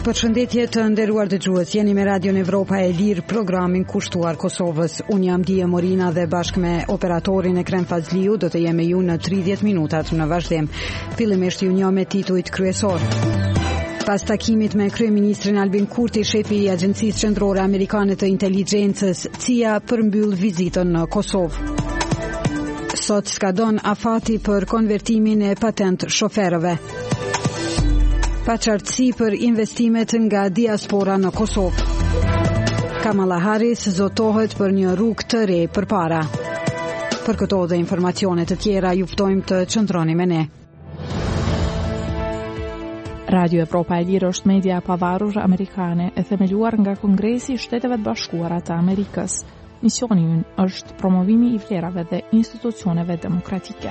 Përshëndetje të nderuar dëgjues, jeni me Radion Evropa e Lirë, programin kushtuar Kosovës. Unë jam Dia Morina dhe bashkë me operatorin Ekrem Fazliu do të jemi ju në 30 minutat në vazhdim. Fillimisht ju njoh me titujt kryesor. Pas takimit me kryeministrin Albin Kurti, shefi i Agjencisë Qendrore Amerikane të Inteligjencës, CIA përmbyll vizitën në Kosovë. Sot skadon afati për konvertimin e patent shoferëve. Paqartësi për investimet nga diaspora në Kosovë. Kamala Harris zotohet për një rrugë të re përpara. Për këto dhe informacione të tjera ju ftojmë të qëndroni me ne. Radio Evropa e Lirë është media e pavarur amerikane e themeluar nga Kongresi i Shteteve të Bashkuara të Amerikës. Misioni i ynë është promovimi i vlerave dhe institucioneve demokratike.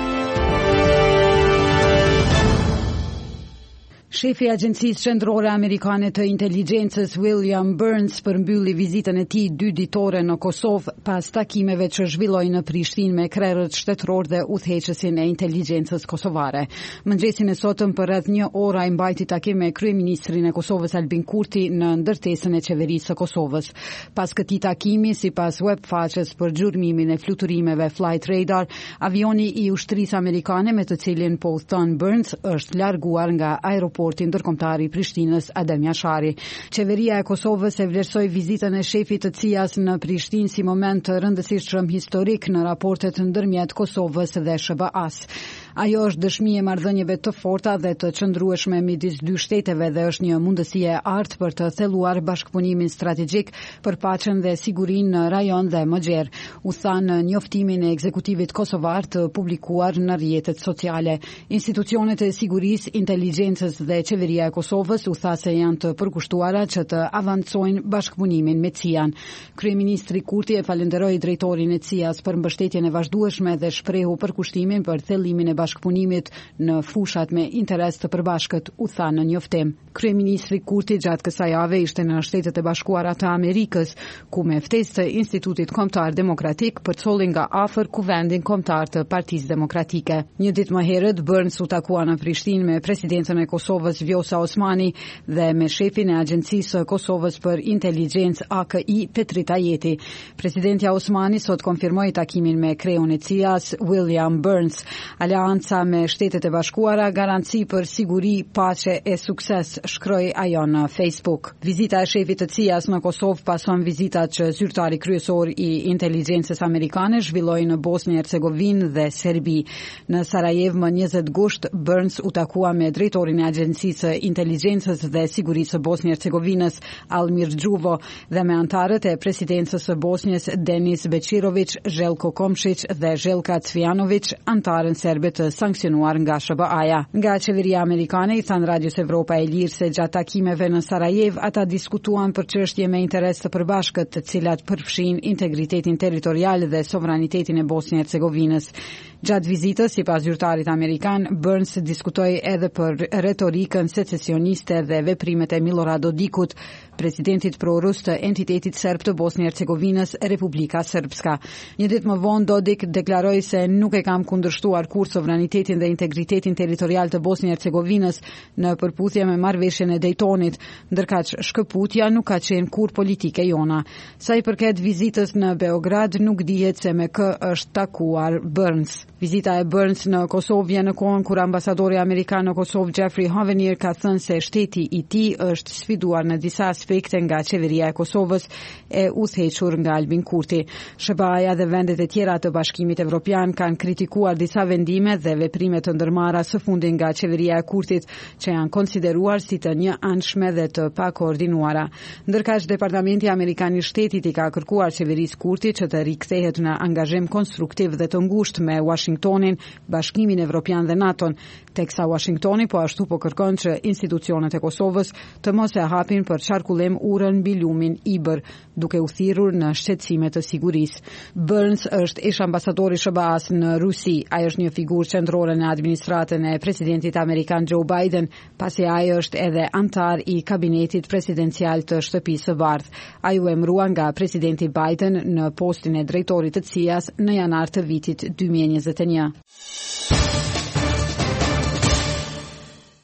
Shefi i Agjencisë Qendrore Amerikane të Inteligjencës William Burns përmbylli vizitën e tij 2 ditore në Kosovë pas takimeve që zhvilloi në Prishtinë me krerët shtetëror dhe udhëheqësin e inteligjencës kosovare. Mëngjesin e sotëm për rreth 1 orë ai mbajti takim me kryeministrin e Kosovës Albin Kurti në ndërtesën e qeverisë së Kosovës. Pas këtij takimi, sipas webfaqes për xhurmimin e fluturimeve Flight Radar, avioni i ushtrisë amerikane me të cilin po udhton Burns është larguar nga aeroporti ndërkombëtar i Prishtinës Adem Jashari. Qeveria e Kosovës e vlerësoi vizitën e shefit të CIA-s në Prishtinë si moment të rëndësishëm historik në raportet ndërmjet Kosovës dhe SBA-s. Ajo është dëshmi e marrëdhënieve të forta dhe të qëndrueshme midis dy shteteve dhe është një mundësi e artë për të thelluar bashkëpunimin strategjik për paqen dhe sigurinë në rajon dhe më gjerë, u tha në njoftimin e ekzekutivit kosovar të publikuar në rrjetet sociale. Institucionet e sigurisë, inteligjencës dhe qeveria e Kosovës u tha se janë të përkushtuara që të avancojnë bashkëpunimin me CIA-n. Kryeministri Kurti e falenderoi drejtorin e CIA-s për mbështetjen e vazhdueshme dhe shprehu përkushtimin për thellimin e bashkëpunimit në fushat me interes të përbashkët, u tha në njoftim. Kryeministri Kurti gjatë kësaj jave ishte në Shtetet e Bashkuara të Amerikës, ku me ftesë të Institutit Kombëtar Demokratik përcolli nga afër Kuvendin Kombëtar të Partisë Demokratike. Një ditë më herët, Burns u takua në Prishtinë me presidentën e Kosovës Vjosa Osmani dhe me shefin e Agjencisë së Kosovës për Inteligjencë AKI Petri Tajeti. Presidentja Osmani sot konfirmoi takimin me kreun e CIA-s William Burns. Aleanca me Shtetet e Bashkuara, garanci për siguri, paqe e sukses, shkroi ajo në Facebook. Vizita e shefit të CIA-s në Kosovë pason vizitat që zyrtari kryesor i inteligjencës amerikane zhvilloi në Bosnjë-Hercegovinë dhe Serbi. Në Sarajevo më 20 gusht, Burns u takua me drejtorin e Agjencisë së Inteligjencës dhe Sigurisë së Bosnjë-Hercegovinës Almir Xhuvo dhe me antarët e presidencës së Bosnjës Denis Beqirović, Željko Komšić dhe Željka Cvijanović, antarën serbe të sankcionuar nga SBA-ja. Nga qeveria amerikane i than Radios Evropa e Lirë se gjatë takimeve në Sarajevo ata diskutuan për çështje me interes të përbashkët, të cilat përfshin integritetin territorial dhe sovranitetin e Bosnjë-Hercegovinës. Gjatë vizitës, sipas zyrtarit amerikan, Burns diskutoi edhe për retorikën secesioniste dhe veprimet e Milorad Dodikut, presidentit prorus të entitetit serb të Bosnjë-Hercegovinës, Republika Srpska. Një ditë më vonë, Dodik deklaroi se nuk e kam kundërshtuar kur sovranitetin dhe integritetin territorial të Bosnjë-Hercegovinës në përputhje me marrëveshjen e Daytonit, ndërkaq shkëputja nuk ka qenë kur politike jona. Sa i përket vizitës në Beograd, nuk dihet se me kë është takuar Burns. Vizita e Burns në Kosovë vjen në kohën kur ambasadori amerikan në Kosovë Jeffrey Hovenier ka thënë se shteti i tij është sfiduar në disa aspekte nga qeveria e Kosovës e udhëhequr nga Albin Kurti. SBA-ja dhe vendet e tjera të Bashkimit Evropian kanë kritikuar disa vendime dhe veprime të ndërmarra së fundi nga qeveria e Kurtit, që janë konsideruar si të njëanshme dhe të pakoordinuara. Ndërkaq Departamenti Amerikan i Shtetit i ka kërkuar qeverisë Kurti që të rikthehet në angazhim konstruktiv dhe të ngushtë me Washingtonin, Bashkimin Evropian dhe NATO-n, teksa Washingtoni po ashtu po kërkon që institucionet e Kosovës të mos e hapin për qarkullim urën mbi lumin Ibër, duke u thirrur në shqetësime të sigurisë. Burns është ish ambasadori i SBA-s në Rusi. Ai është një figurë qendrore në administratën e presidentit amerikan Joe Biden, pasi ai është edhe antar i kabinetit presidencial të Shtëpisë së Bardhë. Ai u emërua nga presidenti Biden në postin e drejtorit të CIA-s në janar të vitit 2021.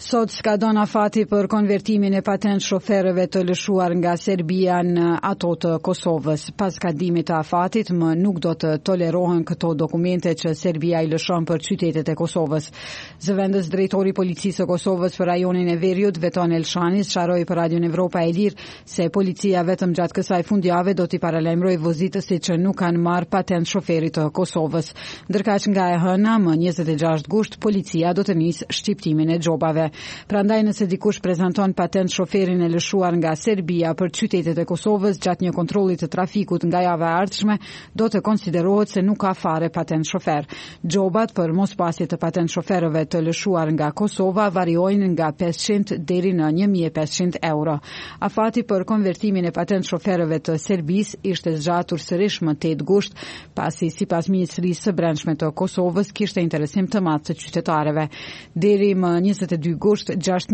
Sot s'ka dhënë afati për konvertimin e patent shoferëve të lëshuar nga Serbia në ato të Kosovës. Pas kadimit të afatit, më nuk do të tolerohen këto dokumente që Serbia i lëshon për qytetet e Kosovës. Zëvendës drejtori policisë së Kosovës për rajonin e Veriut, Veton Elshanis, sqaroi për Radion Evropa e Lirë se policia vetëm gjatë kësaj fundjavë do t'i paralajmëroj vozitësit që nuk kanë marrë patent shoferit të Kosovës. Ndërkaq nga e hëna, më 26 gusht, policia do të nisë shqiptimin e xhopave. Prandaj nëse dikush prezanton patent shoferin e lëshuar nga Serbia për qytetet e Kosovës gjatë një kontrolli të trafikut nga java e ardhshme, do të konsiderohet se nuk ka fare patent shofer. Xhopat për mospasje të patent shoferëve të lëshuar nga Kosova variojnë nga 500 deri në 1500 euro. Afati për konvertimin e patent shoferëve të Serbisë ishte zgjatur sërish më 8 gusht, pasi sipas Ministrisë së Brendshme të Kosovës kishte interesim të madh të qytetarëve. Deri më 22 gusht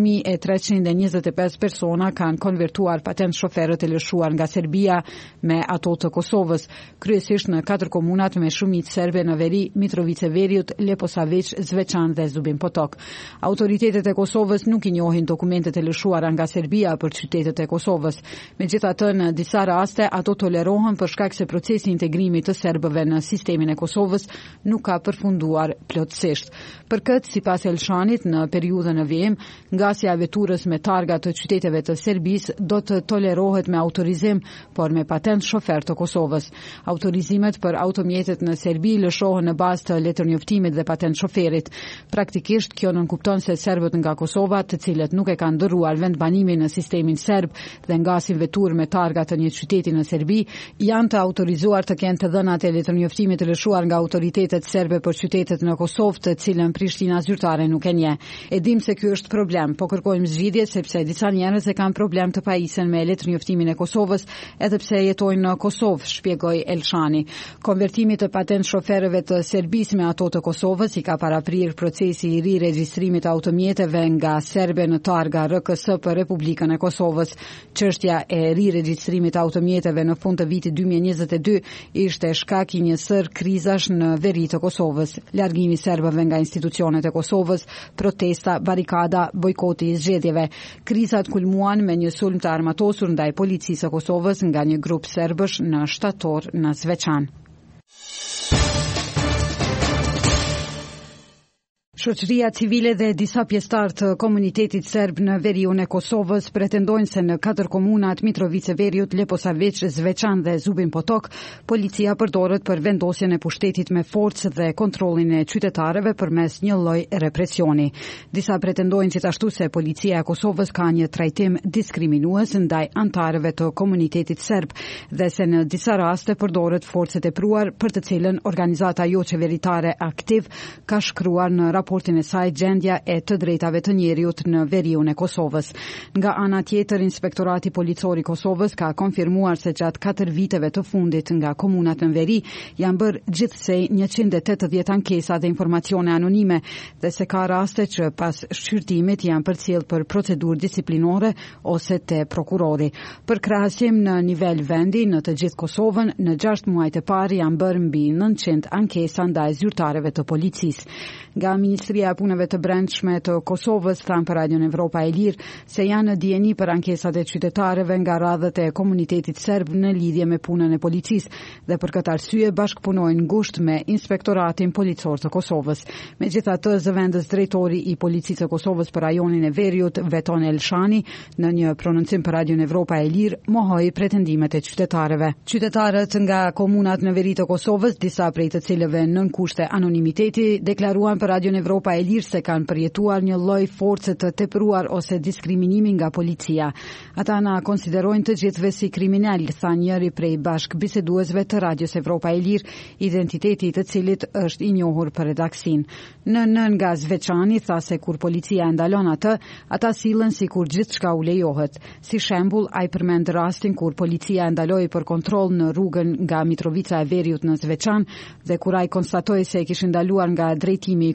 6.325 persona kanë konvertuar patent shoferët e lëshuar nga Serbia me ato të Kosovës, kryesisht në 4 komunat me shumicë serbe në Veri, Mitrovice Veriut, Leposavić, Zveçan dhe Zubin Potok. Autoritetet e Kosovës nuk i njohin dokumentet e lëshuara nga Serbia për qytetet e Kosovës. Megjithatë, në disa raste ato tolerohen për shkak se procesi i integrimit të serbëve në sistemin e Kosovës nuk ka përfunduar plotësisht. Për këtë, sipas Elshanit, në periudhën e vijim, ngasja e veturës me targa të qyteteve të Serbisë do të tolerohet me autorizim, por me patent shofer të Kosovës. Autorizimet për automjetet në Serbi lëshohen në bazë të letërnjoftimit dhe patent shoferit. Praktikisht, kjo nënkupton se serbët nga Kosova, të cilët nuk e kanë ndërruar vendbanimin në sistemin serb dhe ngasin veturë me targa të një qyteti në Serbi, janë të autorizuar të kenë të dhënat e letërnjoftimit të lëshuar nga autoritetet serbe për qytetet në Kosovë, të cilën Prishtina zyrtare nuk e njeh. E dim se ky është problem, po kërkojmë zgjidhje sepse disa njerëz e kanë problem të pajisen me letërnjoftimin e Kosovës, edhe pse jetojnë në Kosovë, shpjegoi Elshani. Konvertimi të patent shoferëve të Serbisë me ato të Kosovës i ka paraprir procesi i riregjistrimit të automjeteve nga serbe në targa RKS për Republikën e Kosovës. Çështja e riregjistrimit të automjeteve në fund të vitit 2022 ishte shkak i një sër krizash në veri të Kosovës, largimi i serbëve nga institucionet e Kosovës, protesta, barikada, bojkoti i zgjedhjeve. Krizat kulmuan me një sulm të armatosur ndaj policisë së Kosovës nga një grup serbësh në shtator në Zveçan. Shoqëria civile dhe disa pjesëtar të komunitetit serb në veriun e Kosovës pretendojnë se në 4 komunat Mitrovice Veriut, Leposavić, Zveçan dhe Zubin Potok, policia përdoret për vendosjen e pushtetit me forcë dhe kontrollin e qytetarëve përmes një lloj represioni. Disa pretendojnë gjithashtu se policia e Kosovës ka një trajtim diskriminues ndaj antarëve të komunitetit serb dhe se në disa raste përdoret forcë e tepruar, për të cilën organizata jo qeveritare Aktiv ka shkruar në raportin e saj gjendja e të drejtave të njeriut në veriun e Kosovës. Nga ana tjetër, Inspektorati Policor i Kosovës ka konfirmuar se gjatë 4 viteve të fundit nga komunat në veri janë bërë gjithsej 180 ankesa dhe informacione anonime dhe se ka raste që pas shqyrtimit janë përcjell për procedurë disiplinore ose te prokurori. Për krahasim në nivel vendi në të gjithë Kosovën, në 6 muajt e parë janë bërë mbi 900 ankesa ndaj zyrtarëve të policisë. Nga Ministria e Punëve të Brendshme të Kosovës thanë për Radion Evropa e Lirë se janë në dieni për ankesat e qytetarëve nga radhët e komunitetit serb në lidhje me punën e policisë dhe për këtë arsye bashkëpunojnë ngushtë me Inspektoratin Policor të Kosovës. Megjithatë, zëvendës drejtori i Policisë së Kosovës për rajonin e Veriut, Veton Elshani, në një prononcim për Radion Evropa e Lirë, mohoi pretendimet e qytetarëve. Qytetarët nga komunat në veri të Kosovës, disa prej të cilëve nën kushte anonimiteti, deklaruan për Radion Evropa e Lirë se kanë përjetuar një lloj force të tepruar ose diskriminimi nga policia. Ata na konsiderojnë të gjithëve si kriminal, tha njëri prej bashkëbiseduesve të Radios Evropa e Lirë, identiteti i të cilit është i njohur për redaksin. Në nga Zveçani tha se kur policia e ndalon atë, ata sillen sikur gjithçka u lejohet. Si shembull, ai përmend rastin kur policia e ndaloi për kontroll në rrugën nga Mitrovica e Veriut në Zveçan dhe kur ai konstatoi se e kishin ndaluar nga drejtimi i kundërt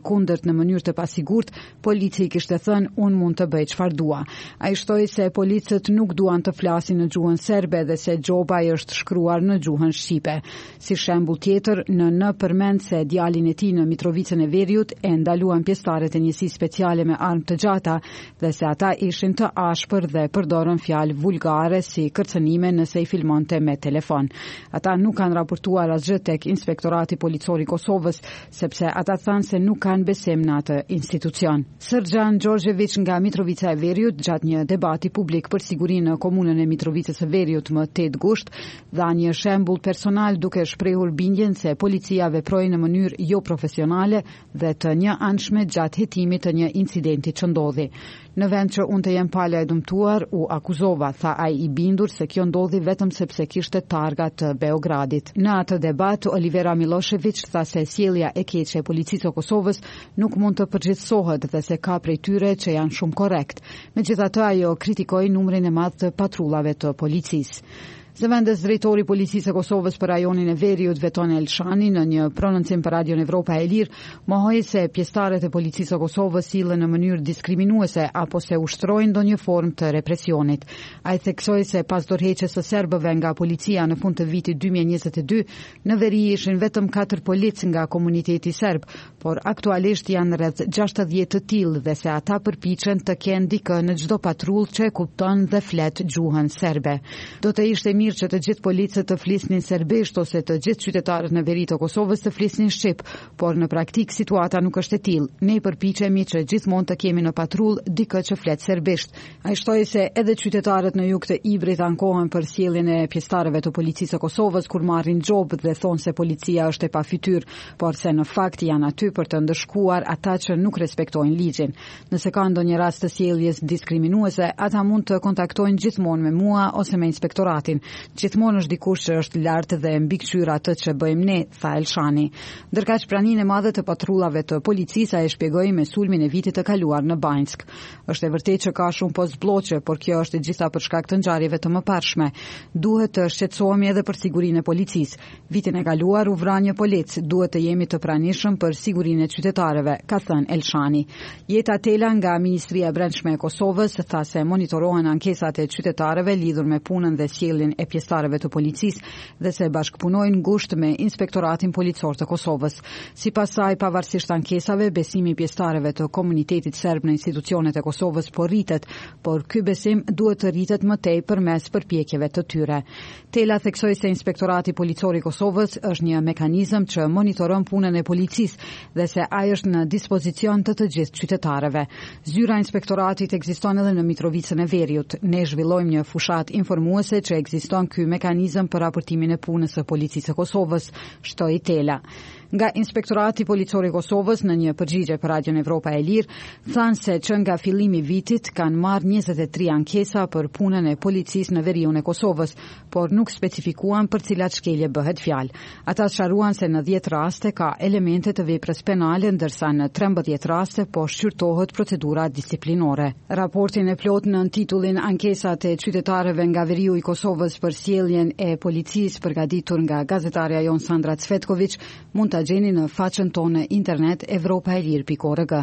në mënyrë të pasigurt, policia i kishte thënë unë mund të bëj çfarë dua. Ai shtoi se policët nuk duan të flasin në gjuhën serbe dhe se gjoba i është shkruar në gjuhën shqipe. Si shembull tjetër, në përmend se djalin e tij në Mitrovicën e Veriut e ndaluan pjesëtarët e njësisë speciale me armë të gjata dhe se ata ishin të ashpër dhe përdorën fjalë vulgare si kërcënime nëse i filmonte me telefon. Ata nuk kanë raportuar asgjë tek Inspektorati Policor i Kosovës, sepse ata thanë se nuk kanë besim në atë institucion. Srdjan Đorđević nga Mitrovica e Veriut gjatë një debati publik për sigurinë në komunën e Mitrovicës së Veriut më 8 gusht, dha një shembull personal duke shprehur bindjen se policia veproi në mënyrë jo profesionale dhe të njëanshme gjatë hetimit të një incidenti që ndodhi. Në vend që unë të jem pala e dëmtuar, u akuzova, tha ai i bindur se kjo ndodhi vetëm sepse kishte targa të Beogradit. Në atë debat, Olivera Milošević tha se sjellja e keqe e policisë së Kosovës nuk mund të përgjithësohet dhe se ka prej tyre që janë shumë korrekt. Megjithatë, ajo kritikoi numrin e madh të patrullave të policisë. Zëvendës drejtori policisë së Kosovës për rajonin e Veriut, Veton Elshani, në një prononcim për Radion Evropa e Lirë, mohoi se pjesëtarët e policisë së Kosovës sillen në mënyrë diskriminuese apo se ushtrojnë ndonjë formë të represionit. Ai theksoi se pas dorëheqjes së serbëve nga policia në fund të vitit 2022, në veri ishin vetëm 4 policë nga komuniteti serb, por aktualisht janë rreth 60 të tillë dhe se ata përpiqen të kenë dikë në çdo patrullë që e kupton dhe flet gjuhën serbe. Do të ishte mirë që të gjithë policët të flisnin serbisht ose të gjithë qytetarët në veri të Kosovës të flisnin shqip, por në praktik situata nuk është e tillë. Ne përpiqemi që gjithmonë të kemi në patrullë dikë që flet serbisht. Ai shtoi se edhe qytetarët në jug të Ibrit ankohen për sjelljen e pjesëtarëve të policisë së Kosovës kur marrin xhobë dhe thonë se policia është e pafytyr, por se në fakt janë aty për të ndëshkuar ata që nuk respektojnë ligjin. Nëse ka ndonjë rast të sjelljes diskriminuese, ata mund të kontaktojnë gjithmonë me mua ose me inspektoratin. Gjithmonë është dikush që është lart dhe mbikëqyr atë që bëjmë ne, tha Elshani. Ndërkaq praninë e madhe të patrullave të policisë ai shpjegoi me sulmin e vitit të kaluar në Banjsk. Është e vërtetë që ka shumë postbllokë, por kjo është gjitha për shkak të ngjarjeve të mëparshme. Duhet të shqetësohemi edhe për sigurinë e policisë. Vitin e kaluar u vra një polic, duhet të jemi të pranishëm për sigurinë e qytetarëve, ka thënë Elshani. Jeta Tela nga Ministria e Brendshme e Kosovës tha se monitorohen ankesat e qytetarëve lidhur me punën dhe sjelljen e pjesëtarëve të policisë dhe se bashkëpunojnë ngushtë me Inspektoratin Policor të Kosovës. Sipas saj, pavarësisht ankesave, besimi i pjesëtarëve të komunitetit serb në institucionet e Kosovës po rritet, por ky besim duhet të rritet më tej përmes përpjekjeve të tyre. Tela theksoi se Inspektorati Policor i Kosovës është një mekanizëm që monitoron punën e policisë dhe se ai është në dispozicion të gjithë qytetarëve. Zyra e inspektoratit ekziston edhe në Mitrovicën e Veriut. Ne zhvillojmë një fushat informuese që ekziston ky mekanizëm për raportimin e punës së policisë së Kosovës, shtoi Tela. Nga Inspektorati Policor i Kosovës në një përgjigje për Radion Evropa e Lirë, thanë se që nga fillimi i vitit kanë marrë 23 ankesa për punën e policisë në veriun e Kosovës, por nuk specifikuan për cilat shkelje bëhet fjalë. Ata sqaruan se në 10 raste ka elemente të veprës penale, ndërsa në 13 raste po shqyrtohet procedura disiplinore. Raportin e plot në titullin Ankesat e qytetarëve nga veriu i Kosovës për sjelljen e policisë, përgatitur nga gazetarja jon Sandra Cvetković, mund ta gjeni në faqen tonë internet evropaelir.org.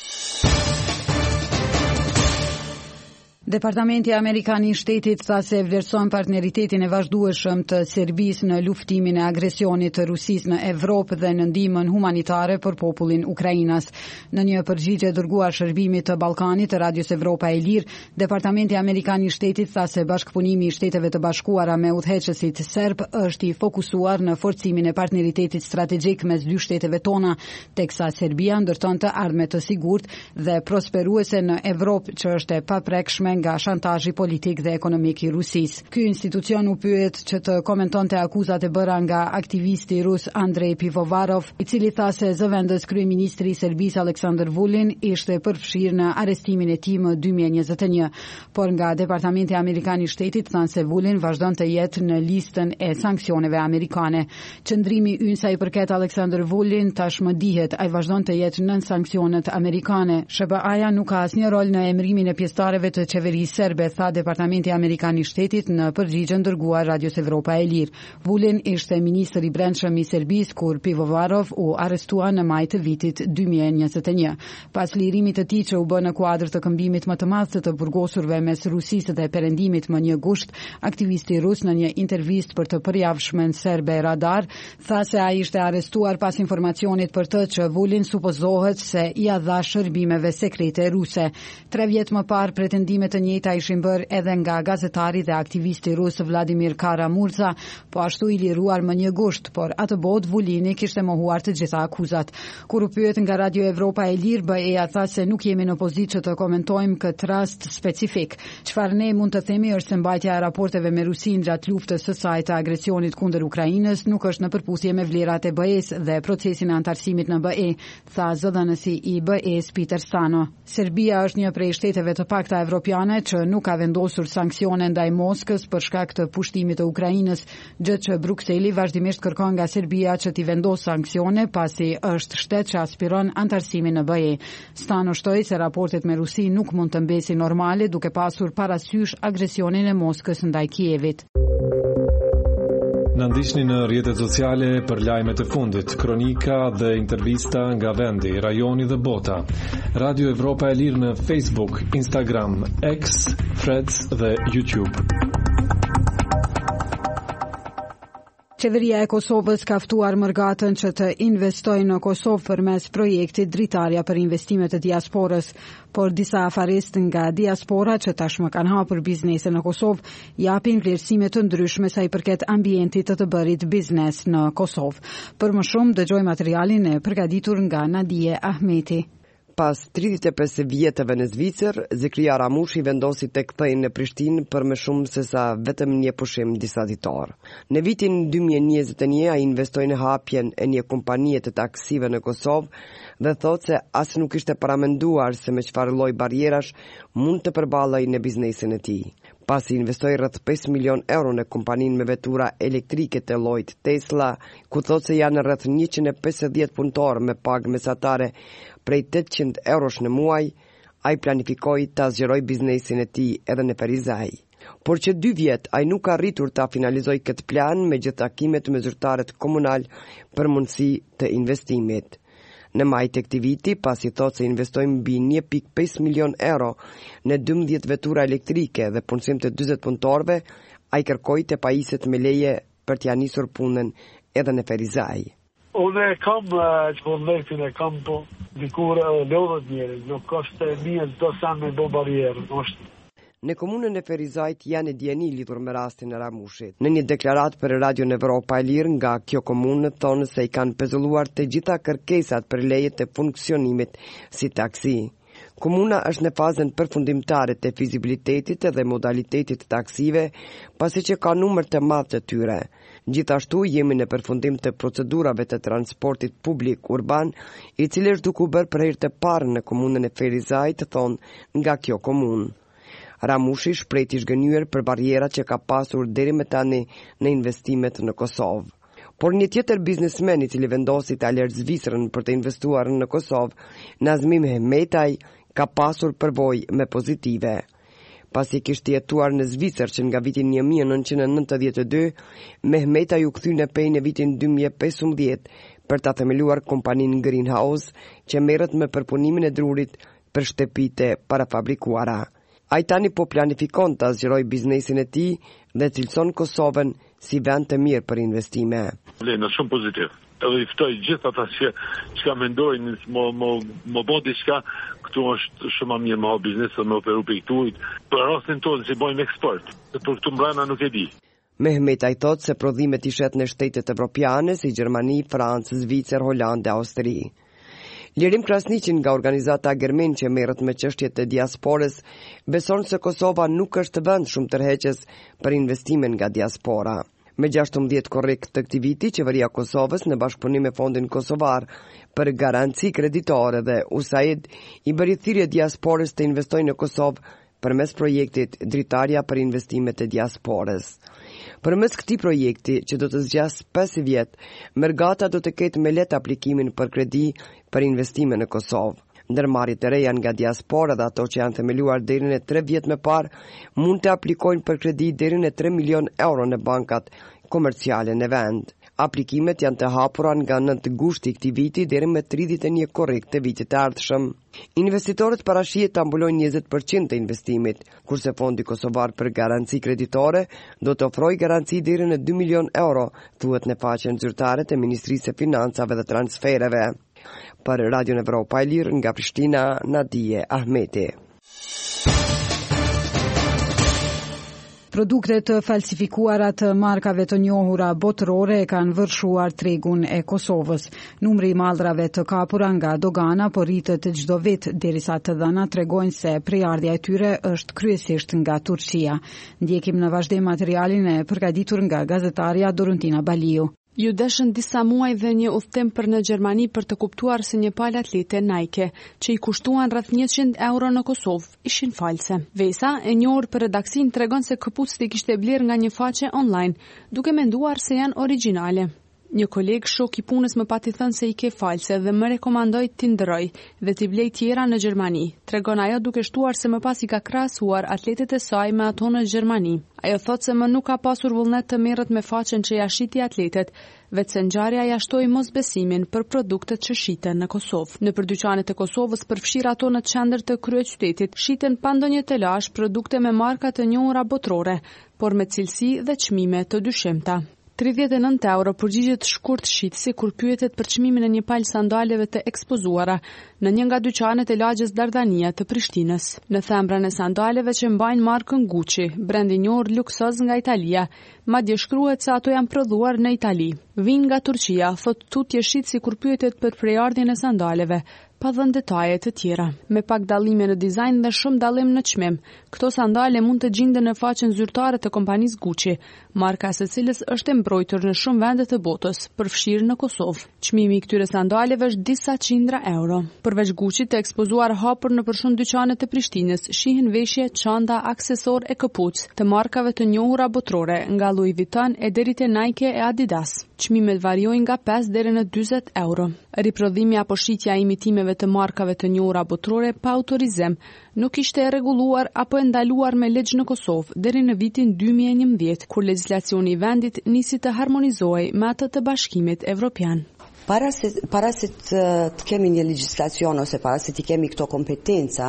Departamenti Amerikan i Shtetit tha se vlerëson partneritetin e vazhdueshëm të Serbisë në luftimin e agresionit të Rusisë në Evropë dhe në ndihmën humanitare për popullin ukrainas. Në një përgjigje dërguar Shërbimit të Ballkanit të Radios Evropa e Lirë, Departamenti Amerikan i Shtetit tha se bashkëpunimi i Shteteve të Bashkuara me udhëheqësit serb është i fokusuar në forcimin e partneritetit strategjik mes dy shteteve tona, teksa Serbia ndërton të ardhme të sigurt dhe prosperuese në Evropë që është e paprekshme nga shantazhi politik dhe ekonomik i Rusisë. Ky institucion u pyet që të komentonte akuzat e bëra nga aktivisti rus Andrej Pivovarov, i cili tha se zëvendës kryeministri i Serbisë Aleksandar Vulin ishte përfshirë në arrestimin e tij më 2021, por nga Departamenti Amerikan i Shtetit thanë se Vulin vazhdon të jetë në listën e sanksioneve amerikane. Qëndrimi ynë sa i përket Aleksandar Vulin tashmë dihet, ai vazhdon të jetë nën sanksionet amerikane. SBA-ja nuk ka asnjë rol në emërimin e pjesëtarëve të qeverisë serbe, tha Departamenti Amerikan I Shtetit në përgjigje dërguar Radios Evropa e Lirë. Vulin ishte ministri I brendshëm I Serbisë kur Pivovarov u arrestua në maj të vitit 2021. Pas lirimit të tij që u bë në kuadër të këmbimit më të madh të burgosurve mes Rusisë dhe Perëndimit më 1 gusht, aktivisti rus në një intervistë për të përjavshmen serbe Radar tha se ai ishte arrestuar pas informacionit për të që Vulin supozohet se ia dha shërbimeve sekrete ruse. 3 vjet më parë pretendime të njëjta ishin bërë edhe nga gazetari dhe aktivisti rus Vladimir Kara-Murza, po ashtu I liruar më 1 gusht, por atë botë Vulini kishte mohuar të gjitha akuzat. Kur u pyet nga Radio Evropa e Lirë, BE-ja tha se nuk jemi në pozitë që të komentojmë këtë rast specifik. Çfarë ne mund të themi është se mbajtja e raporteve me Rusinë gjatë luftës së saj të agresionit kundër Ukrainës nuk është në përputhje me vlerat e BE-s dhe procesin e antarësimit në BE, tha zëdhënësi I BE-s Peter Stano. Serbia është një prej shteteve të pakta evropiane që nuk ka vendosur sanksione ndaj Moskës për shkak të pushtimit të Ukrainës, gjë që Brukseli vazhdimisht kërkon nga Serbia që t'i vendos sanksione pasi është shtet që aspiron antarësimin në BE. Stano shtoi se raportet me Rusi nuk mund të mbesin normale duke pasur parasysh agresionin e Moskës ndaj Kievit. Në ndiqni në rrjetet sociale për lajmet e fundit, kronika dhe intervista nga vendi, rajoni dhe bota. Radio Evropa e Lirë në Facebook, Instagram, X, Threads dhe YouTube. Qeveria e Kosovës ka ftuar Mërgatën që të investojë në Kosovë përmes projektit Dritarja për investimet e diasporës, por disa afaristë nga diaspora që tashmë kanë hapur biznese në Kosovë japin vlerësime të ndryshme sa I përket ambientit të bërit biznes në Kosovë. Për më shumë dëgjoj materialin e përgatitur nga Nadije Ahmeti. Pas 35 vjetëve në Zvicër, Zikria Ramushi vendosi të kthejnë në Prishtinë për më shumë se sa vetëm një pushim disa ditar. Në vitin 2021 ai investoi në hapjen e një kompanie të taksive në Kosovë dhe thotë se as nuk ishte paramenduar se me çfarë lloj barrierash mund të përballej në biznesin e tij. Pasi investoi rreth 5 milion euro në kompaninë me vetura elektrike të llojit Tesla, ku thotë se janë rreth 150 punëtorë me pagë mesatare prej 800 eurosh në muaj, ai planifikoi ta zgjeroj biznesin e tij edhe në Ferizaj. Por që 2 vjet ai nuk ka arritur ta finalizoj këtë plan me gjithë takimet me zyrtarët komunal për mundësi të investimit. Në maj të këtij viti, pasi thotë se investojmë mbi 1.5 milion euro në 12 vetura elektrike dhe punësim të 40 punëtorëve, ai kërkoi të pajiset me leje për t'ia nisur punën edhe në Ferizaj. Unë e kam që e kam po dikur lodhët njeri, nuk është mirë do sa me bo barierë. Në komunën e Ferizajt janë djeni lidhur me rastin e Ramushit. Në një deklarat për Radio Evropa e Lirë nga kjo komunë thonë se I kanë pezulluar të gjitha kërkesat për leje të funksionimit si taksi. Komuna është në fazën përfundimtare të fizibilitetit dhe modalitetit të taksive, pasi që ka numër të madh të tyre. Gjithashtu jemi në përfundim të procedurave të transportit publik urban, I cili është duke u bërë për herë të parë në komunën e Ferizajt, thonë nga kjo komunë. Ramushi shpreh I zhgënjur për barrierat që ka pasur deri më tani në investimet në Kosovë. Por një tjetër biznesmen I cili vendosi të alertë Zvicrën për të investuar në Kosovë, Nazmi Mehmetaj, ka pasur përvojë me pozitive. Pasi kishte jetuar në Zvicër që nga vitin 1992, Mehmetaj u kthye në pej në vitin 2015 për ta themeluar kompaninë Greenhouse që merret me përpunimin e drurit për shtëpitë parafabrikuara. Ai tani po planifikon të zgjeroj biznesin e tij dhe cilëson Kosovën si vend të mirë për investime. Lena shumë pozitiv. Edhe I ftoj gjithë ata që mendojnë më bë diçka, këtu është shumë më mirë me ha biznes se me operu për këtu. Për rastin tonë si bojmë eksport, për këtu mbrana nuk e di. Mehmetaj thotë se prodhimet I shet në shtetet evropiane si Gjermani, Francë, Zvicër, Holandë, Austri. Lirim Krasniqin nga organizata Germen që merret me çështjet e diasporës beson se Kosova nuk është vend shumë tërheqës për investimen nga diaspora. Me 16 korrik të këtij viti, qeveria Kosovës në bashkëpunim me Fondin Kosovar për Garanci Kreditore dhe USAID I bëri thirrje diasporës të investojë në Kosovë përmes projektit Dritarja për investimet e diasporës. Përmes këtij projekti, që do të zgjas 5 vjet, Mërgata do të ketë me lehtë aplikimin për kredi për investime në Kosovë. Ndërmarrjet e reja nga diaspora dhe ato që janë themeluar deri në 3 vjet më parë mund të aplikojnë për kredi deri në 3 milion euro në bankat komerciale në vend. Aplikimet janë të hapura nga 9 gushti këtij viti deri më 31 korrik të vitit të ardhshëm. Investitorët parashihet të ambulojnë 20% të investimit, kurse Fondi Kosovar për Garanci Kreditore do të ofrojë garanci deri në 2 milion euro, thuhet në faqen zyrtare të Ministrisë së Financave dhe Transfereve. Për Radio Evropa e Lirë nga Prishtina, Nadije Ahmeti. Produkte të falsifikuara të markave të njohura botërore kanë vërshuar tregun e Kosovës. Numri i mallrave të kapura nga dogana po rritet çdo vit, derisa të dhënat tregojnë se prejardhja e tyre është kryesisht nga Turqia. Ndjekim në vazhdim materialin e përgatitur nga gazetarja Dorontina Baliu. Ju deshën disa muaj dhe një udhtim për në Gjermani për të kuptuar se një palë atlete Nike, që i kushtuan rreth 100 euro në Kosovë, ishin false. Vesa, e njohur për redaksin, tregon se këpucët i kishte bler nga një faqe online, duke menduar se janë origjinale. Një koleg shok i punës më pati thënë se i ke false dhe më rekomandoi t'i ndroj dhe t'i blej tjera në Gjermani. Tregon ajo duke shtuar se më pas i ka krahasuar atletet e saj me ato në Gjermani. Ajo thot se më nuk ka pasur vullnet të merret me faqen që ja shiti atletet, veçse ngjarja ja shtoi mosbesimin për produktet që shiten në Kosovë. Në dyqanet e Kosovës përfshir ato në qendër të kryeqytetit, shiten pa ndonjë telash produkte me marka të njohura botërore, por me cilësi dhe çmime të dyshimta. 39 euro përgjigjet shkurt shitësi kur pyetet për çmimin e një palë sandaleve të ekspozuara në një nga dyqanet e lagjes Dardania të Prishtinës. Në thembrën e sandaleve që mbajnë markën Gucci, brend i njohur luksoz nga Italia, madje shkruhet se ato janë prodhuar në Itali. Vijnë nga Turqia, thot tutje shitësi kur pyetet për prejardhjen e sandaleve, pa dhënë detaje të tjera. Me pak dallime në dizajn dhe shumë dallim në çmim, këto sandale mund të gjenden në faqen zyrtare të kompanisë Gucci, marka e së cilës është e mbrojtur në shumë vende të botës, përfshirë në Kosovë. Çmimi i këtyre sandaleve është disa qindra euro. Përveç Gucci të ekspozuar hapur në për shumë dyqane të Prishtinës, shihen veshje, çanta, aksesor e këpucë të markave të njohura botërore, nga Louis Vuitton e deri te Nike e Adidas. Çmimet variojnë nga 5 deri në 40 euro. Riprodhimi apo shitja e imitimeve të markave të njohura botërore pa autorizim nuk ishte e rregulluar apo e ndaluar me ligj në Kosovë deri në vitin 2011, kur legjislacioni i vendit nisi të harmonizohej me atë të Bashkimit Evropian. Para se të kemi një legjislacion ose para se të kemi këto kompetenca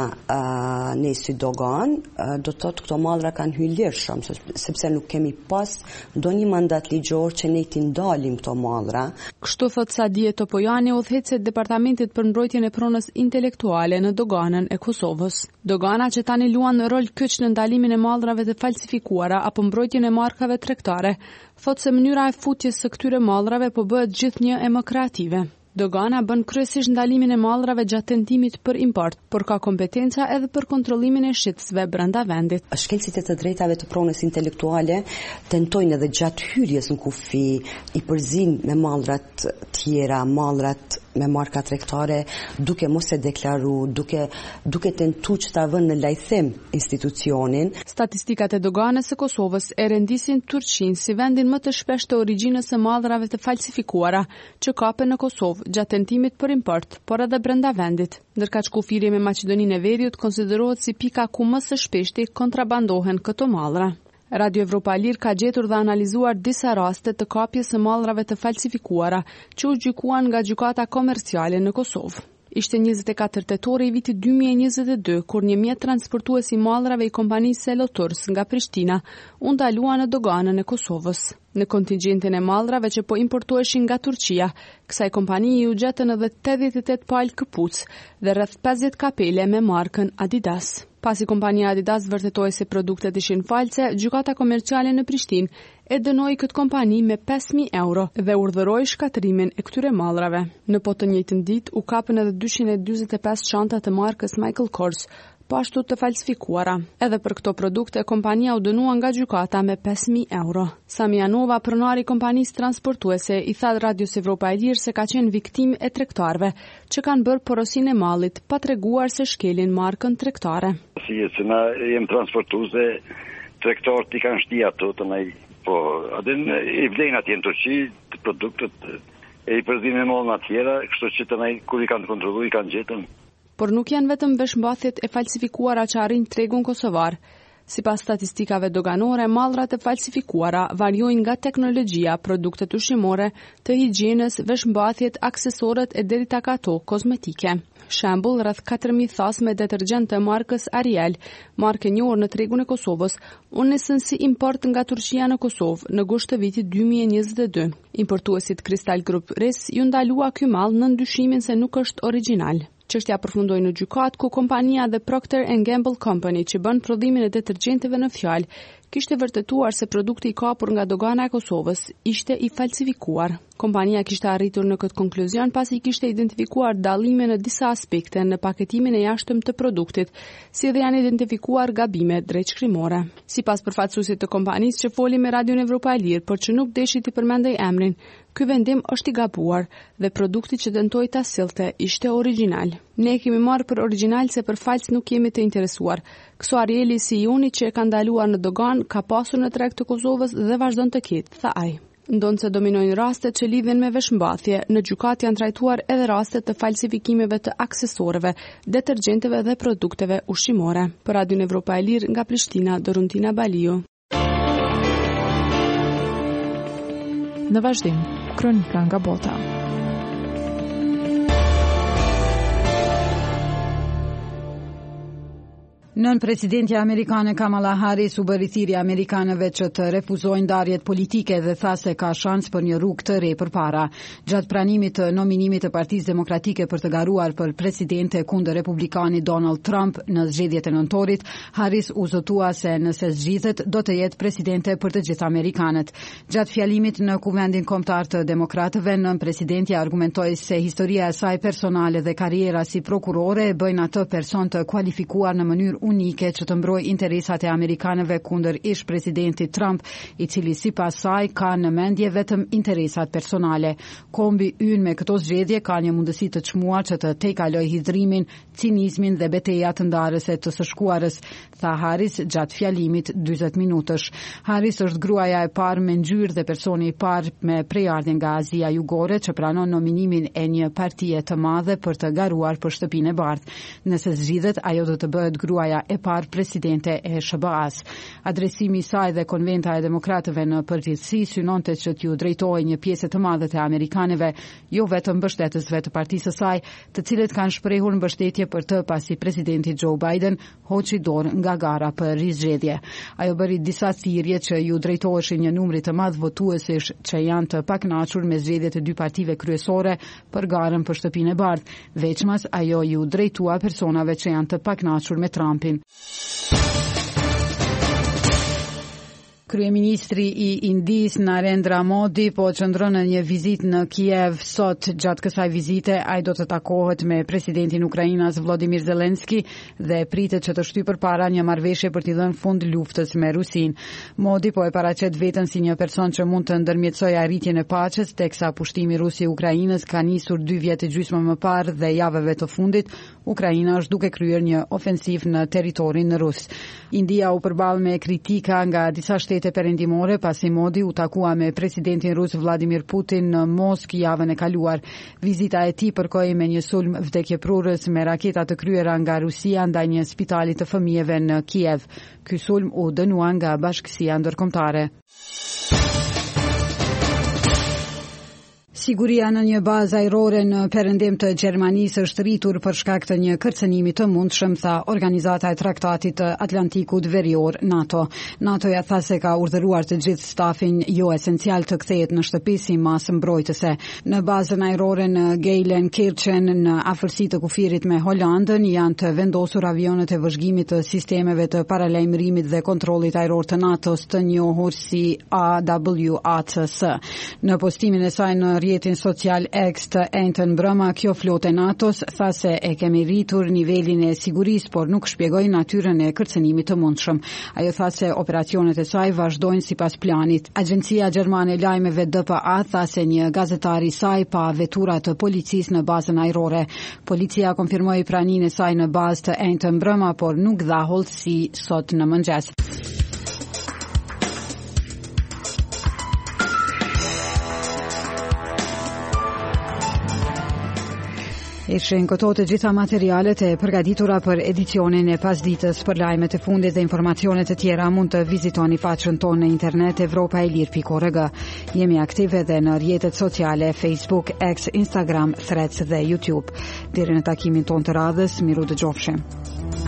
ne si dogan, do të thotë këto mallra kanë hyrë lirshëm, sepse nuk kemi pas ndonjë mandat ligjor që ne t'i ndalim këto mallra. Kështu thot Sadie Topojani, udhëheqëse e Departamentit për mbrojtjen e pronës intelektuale në doganën e Kosovës. Dogana që tani luan rol kyç në ndalimin e mallrave të falsifikuara apo mbrojtjen e markave tregtare, thot se mënyra e futjes së këtyre mallrave po bëhet gjithnjë e më kreative. Dogana bën kryesisht ndalimin e mallrave gjatë tentimit për import, por ka kompetenca edhe për kontrollimin e shitësve brenda vendit. Shkencësit e të drejtave të pronës intelektuale tentojnë edhe gjatë hyrjes në kufi i përzin me mallrat tjera, mallrat me marka tregtare, duke mos e deklaru, duke tentu që ta vënë në lajthim institucionin. Statistikat e doganës së Kosovës e rendisin Turqinë si vendin më të shpeshtë të origjinës së mallrave të falsifikuara që kapen në Kosovë gjatë tentimit për import, por edhe brenda vendit. Ndërkaq kufiri me Maqedoninë e Veriut konsiderohet si pika ku më së shpeshti kontrabandohen këto mallra. Radio Evropa e Lirë ka gjetur dhe analizuar disa raste të kapjes së mallrave të falsifikuara që u gjykuan nga gjykata komerciale në Kosovë. Ishte 24 tetori i vitit 2022 kur një mjet transportues i mallrave i kompanisë Seloturs nga Prishtina u ndalua në doganën e Kosovës. Në kontingjentin e mallrave që po importoheshin nga Turqia, kësaj kompaniji u gjetën edhe 88 palë këpucë dhe rreth 50 kapele me markën Adidas. Pasi kompania Adidas vërtetoi se produktet ishin false, gjykata komerciale në Prishtinë e dënoi këtë kompani me 5.000 euro dhe urdhëroi shkatrimin e këtyre mallrave. Në po të njëjtën ditë u kapën edhe 245 çanta të markës Michael Kors, po ashtu të falsifikuara. Edhe për këto produkte, kompania u dënua nga gjykata me 5.000 euro. Sami Janova, pronari i kompanisë transportuese, i tha Radios Evropa e Lirë se ka qenë viktimë e tregtarëve që kanë bërë porosinë e mallit pa treguar se shkelin markën tregtare. Si që na jem transportuese, tregtarët i kanë shti ato të na po, adin i vlen atje në Turqi të produktet e i përzinë me mollë në tjera, kështu që të na kur i kanë kontrollu i kanë gjetën. por nuk janë vetëm veshmbathjet e falsifikuara që arrin tregun kosovar. Sipas statistikave doganore, mallrat e falsifikuara variojnë nga teknologjia, produktet ushqimore, të higjienës, veshmbathjet, aksesorët e deri tek ato kozmetike. Shembull, rreth 4000 thasme detergjent të markës Ariel, markë e njohur në tregun e Kosovës, u nisën si import nga Turqia në Kosovë në gusht të vitit 2022. Importuesit Crystal Group RIS ju ndalua ky mall në ndyshimin se nuk është origjinal. Çështja përfundoi në gjykat ku kompania The Procter & Gamble Company, që bën prodhimin e detergjenteve në fjalë, kishte vërtetuar se produkti i kapur nga dogana e Kosovës ishte i falsifikuar. Kompania kishte arritur në këtë konkluzion pasi kishte identifikuar dallime në disa aspekte në paketimin e jashtëm të produktit, si dhe janë identifikuar gabime drejtshkrimore. Sipas përfaqësuesit të kompanisë që foli me Radion Evropa e Lirë, por që nuk deshi të përmendej emrin, ky vendim është i gabuar dhe produkti që dëntoi ta sillte ishte origjinal. Ne kemi marrë për origjinal se për fals nuk jemi të interesuar. Këso Arieli si juni që e ka ndaluar në dogan ka pasur në treg të Kosovës dhe vazhdon të ketë, tha ai. Ndonë se dominojnë rastet që lidhen me veshmbathje, në gjykat janë trajtuar edhe rastet të falsifikimeve të aksesorëve, detergjenteve dhe produkteve ushqimore. Për Radion Evropa e Lirë nga Prishtina, Doruntina Baliu. Në vazhdim, kronika nga bota. Nën presidentja amerikane Kamala Harris u bë rithirje amerikanëve që të refuzojnë ndarjet politike dhe tha se ka shans për një rrugë të re përpara. Gjatë pranimit të nominimit të Partisë Demokratike për të garuar për presidente kundër republikani Donald Trump në zgjedhjet e nëntorit, Harris u zotua se nëse zgjidhet do të jetë presidente për të gjithë amerikanët. Gjatë fjalimit në Kuvendin Kombëtar të Demokratëve, nën presidentja argumentoi se historia e saj personale dhe karriera si prokurore e bëjnë atë person të kualifikuar në mënyrë unike që të mbroj interesat e amerikanëve kundër ish presidentit Trump, i cili sipas saj ka në mendje vetëm interesat personale. Kombi ynë me këto zgjedhje ka një mundësi të çmuar që të tejkaloj hidhrimin, cinizmin dhe betejat të ndarëse të së shkuarës, tha Harris gjatë fjalimit 40 minutësh. Harris është gruaja e parë me ngjyrë dhe personi i parë me prejardhje nga Azia Jugore që pranon nominimin e një partie të madhe për të garuar për shtëpinë e bardhë. Nëse zgjidhet, ajo do të bëhet gruaja e parë presidente e SBA-s. Adresimi i saj dhe konventa e demokratëve në përgjithësi synonte që t'ju drejtohej një pjesë të madhe të amerikanëve, jo vetëm mbështetësve të partisë së saj, të cilët kanë shprehur mbështetje për të pasi presidenti Joe Biden hoqi dorë nga gara për rizgjedhje. Ajo bëri disa thirrje që ju drejtoheshin një numri të madh votuesish që janë të pakënaqur me zgjedhjet e dy partive kryesore për garën për shtëpinë e bardhë. Veçmas ajo ju drejtua personave që janë të pakënaqur me Trumpin. Kryeministri i Indis Narendra Modi po qëndron në një vizitë në Kiev sot. Gjatë kësaj vizite ai do të takohet me presidentin e Ukrainës Volodymyr Zelensky dhe pritet që të shtyjë përpara një marrëveshje për t'i dhënë fund luftës me Rusinë. Modi po e paraqet veten si një person që mund të ndërmjetësojë arritjen e paqes, teksa pushtimi rus i Ukrainës ka nisur 2 vjet e gjysmë më parë dhe javëve të fundit Ukraina është duke kryer një ofensivë në territorin rus. India u përball me kritika nga disa shtete perëndimore pasi Modi u takua me presidentin rus Vladimir Putin në Moskë javën e kaluar. Vizita e tij përkoi me një sulm vdekjeprurës me raketa të kryera nga Rusia ndaj një spitali të fëmijëve në Kiev. Ky sulm u dënua nga Bashkësia Ndërkombëtare. Siguria në një bazë ajrore në perëndim të Gjermanisë është rritur për shkak të një kërcënimi të mundshëm, tha Organizata e Traktatit të Atlantikut Verior NATO. NATO-ja tha se ka urdhëruar të gjithë stafin jo esencial të kthehet në shtëpi si masë mbrojtëse. Në bazën ajrore në Geilenkirchen në afërsi të kufirit me Holandën janë të vendosur avionet e vëzhgimit të sistemeve të paralajmërimit dhe kontrollit ajror të NATO-s, të njohur si AWACS. Në postimin e saj në rrjetin social X të enjtën mbrëma, kjo flotë e NATO-s tha se e kemi rritur nivelin e sigurisë, por nuk shpjegoi natyrën e kërcënimit të mundshëm. Ajo tha se operacionet e saj vazhdojnë sipas planit. Agjencia Gjermane e Lajmeve DPA tha se një gazetar i saj pa vetura të policisë në bazën ajrore. Policia konfirmoi praninë e saj në bazë të enjtën mbrëma, por nuk dha hollësi sot në mëngjes. Ishin këto të gjitha materialet e përgatitura për edicionin e pasditës. Për lajmet e fundit dhe informacionet e tjera mund të vizitoni faqen tonë në internet evropaelir.org. Jemi aktive edhe në rrjetet sociale Facebook, X, Instagram, Threads dhe YouTube. Deri në takimin tonë të radhës, miru dëgjofshim.